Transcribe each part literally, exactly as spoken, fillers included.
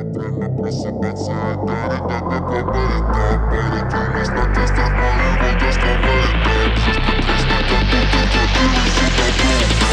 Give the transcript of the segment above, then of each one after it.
Время просыпаться и гореть, так как говорит, да, парень, юность на тестах моего детства вылетает. Жизнь прекрасна, как будто крапива, сука, прука.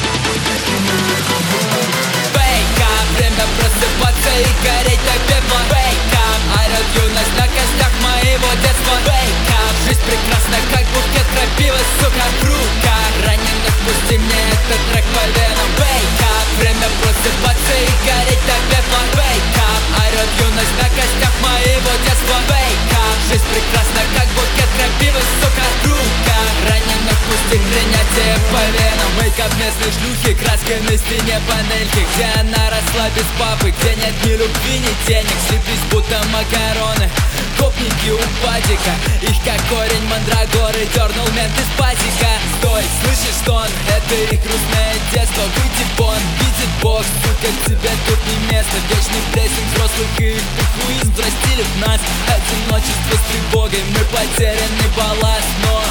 Wake up, время просыпаться и гореть до пепла. Wake up, орёт юность на костях моего детства. Wake up, жизнь прекрасна, как букет крапивы, сука, прука. Раненых пусти мне этот трек по венам. Wake up, время просыпаться и гореть до пепла. Wake up, орёт юность на костях моего детства. Wake up, жизнь прекрасна, как букет крапивы, сука, прука. Раненых пусти принятие по венам. Wake up, местной шлюхи, краской на стене панельки, где она росла без папы, где нет ни любви, ни денег. Слиплись будто макароны, гопники у падика. Их как корень мандрагоры дернул мент из пазика. Стой, слышишь стон? Это их грустное детство. Выйди вон, видит Бог, сука, тебе тут не место. Вечный прессинг взрослых и их похуизм взрастили в нас одиночество с тревогой. Мы потерянный балласт, но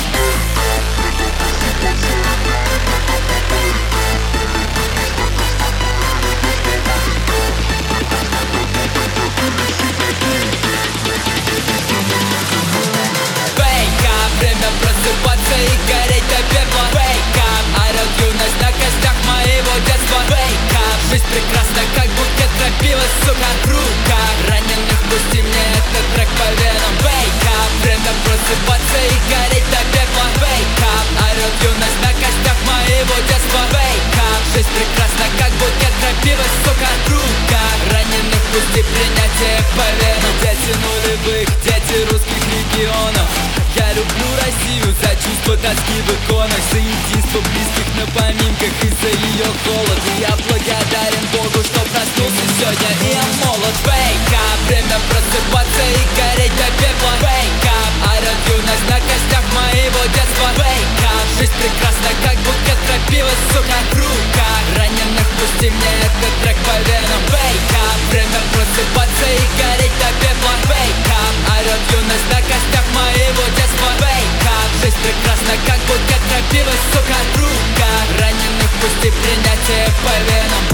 время просыпаться и гореть до пепла. Wake up, орёт юность на костях моего детства. Wake up, жизнь прекрасна, как букет крапивы, сука, рука. Раненых пусти мне этот трек по венам. Wake up, время просыпаться и гореть до пепла. Wake up, орёт юность на костях моего детства. Wake up, жизнь прекрасна, как букет крапивы, сука, рука. Раненых пусти принятие по венам. Дети нулевых, дети русских регионов. Я люблю Россию за чувство тоски в иконах, за единство близких на поминках и за ее холод. И я благодарен Богу, что проснулся сегодня и я молод. Wake up, время просыпаться и гореть до пепла. Wake up, орёт юность на костях моего детства. Wake up, жизнь прекрасна, как букет крапивы, сука, рука. Раненых пусти мне этот трек по венам. Wake up, время просыпаться и гореть до пепла. Wake up, орёт юность на костях моего детства. Wake up, жизнь прекрасна, как букет крапивы, сука, рука. Раненых пусти принятие по венам.